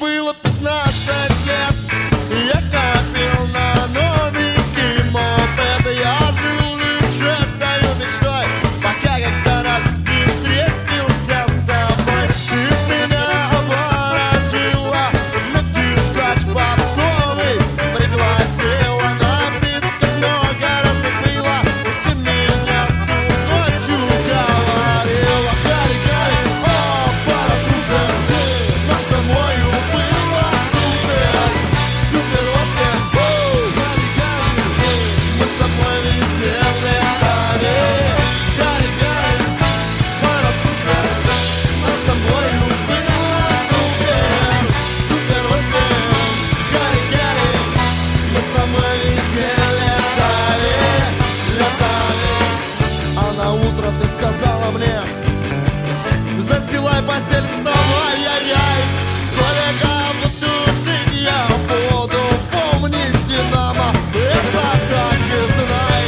было 15 лет, я копил на новенький мопед. Я жил лишь этой мечтой, пока когда раз не встретился с тобой. Ты меня обворожила, на дискач попсовый пригласила, напитков много разных было. Ты меня в ту ночью говорила: Гарри, Гарри, о, пара трупер, нас с тобою было супер, супер вообще. Мы с тобой везде летали. Гарри, Гарри, пара трупер, нас с тобою было супер, супер вообще. Гарри, Гарри, мы с тобой везде летали, летали. А на утро ты сказала мне: застилай постель, вставай, яй-яй. Сколько буду жить, я буду помнить Динамо. Это так и знай.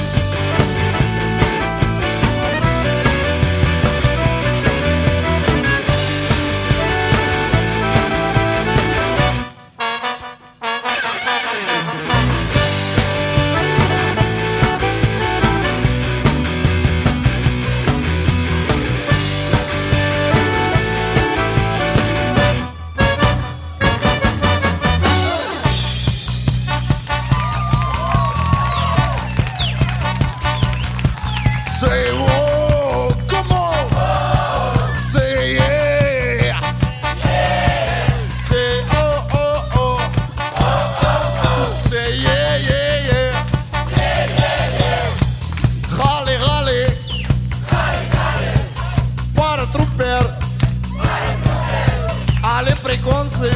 Say oh, come on. Say yeah. Say oh, oh, oh. Say yeah, yeah, yeah. Holly, Holly. Паратрупер. Але приконцы.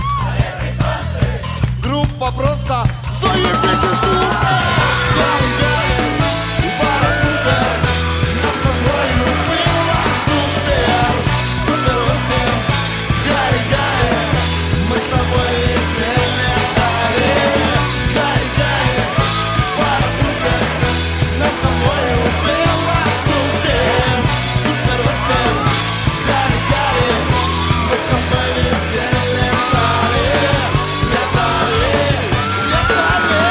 Группа просто заебись и супер. Гарри, Гарри. Паратрупер. Нас с тобою было супер, супер вообще. Гарри, Гарри, мы с тобой везде летали. Гарри, Гарри, паратрупер. Нас с тобою было супер, супер вообще. Гарри, Гарри, мы с тобой везде летали, летали, летали.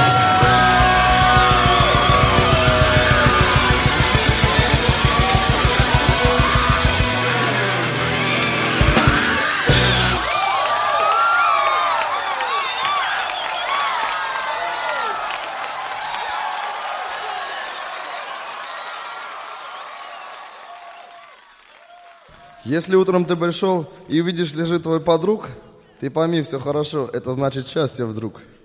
Если утром ты пришел и увидишь, лежит твой подруг, ты пойми, все хорошо, это значит счастье вдруг.